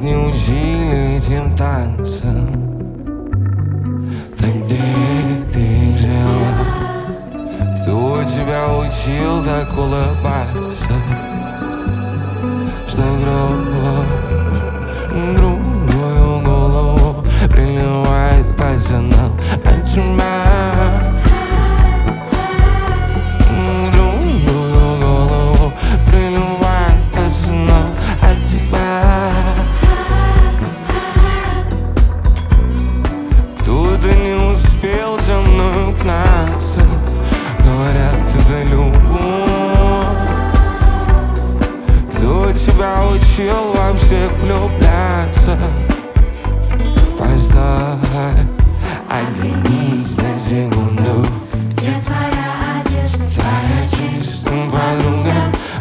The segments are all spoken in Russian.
не учили этим танцам. Так где ты жила? Кто тебя учил так улыбаться? Что другую голову приливает пацанам от тебя. Другую голову приливает пацанам от тебя. Кто-то не успел за мной угнаться. Говорят, это любовь. Кто тебя учил во всех влюбляться? Постой, оглянись на секунду. Где твоя одежда? Твоя чистая подруга.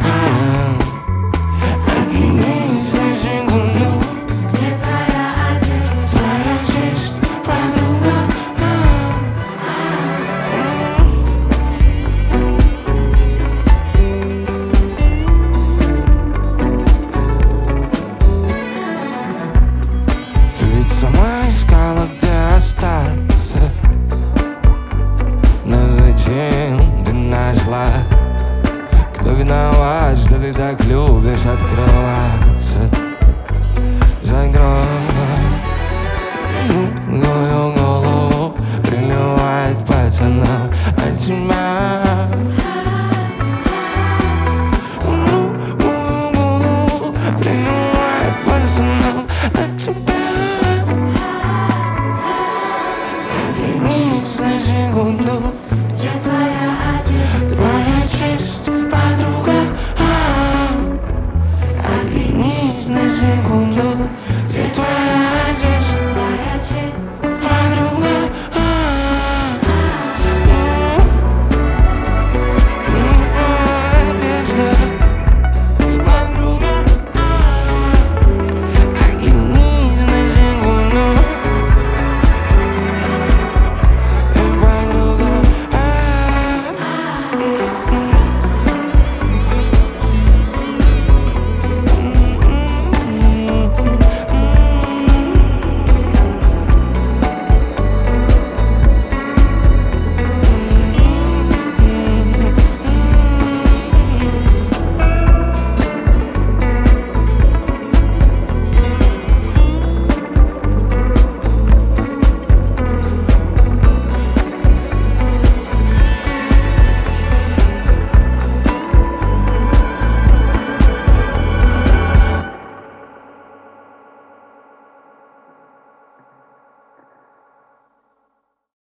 Оглянись на секунду. Где твоя одежда? Твоя чистая подруга. Ты ведь сама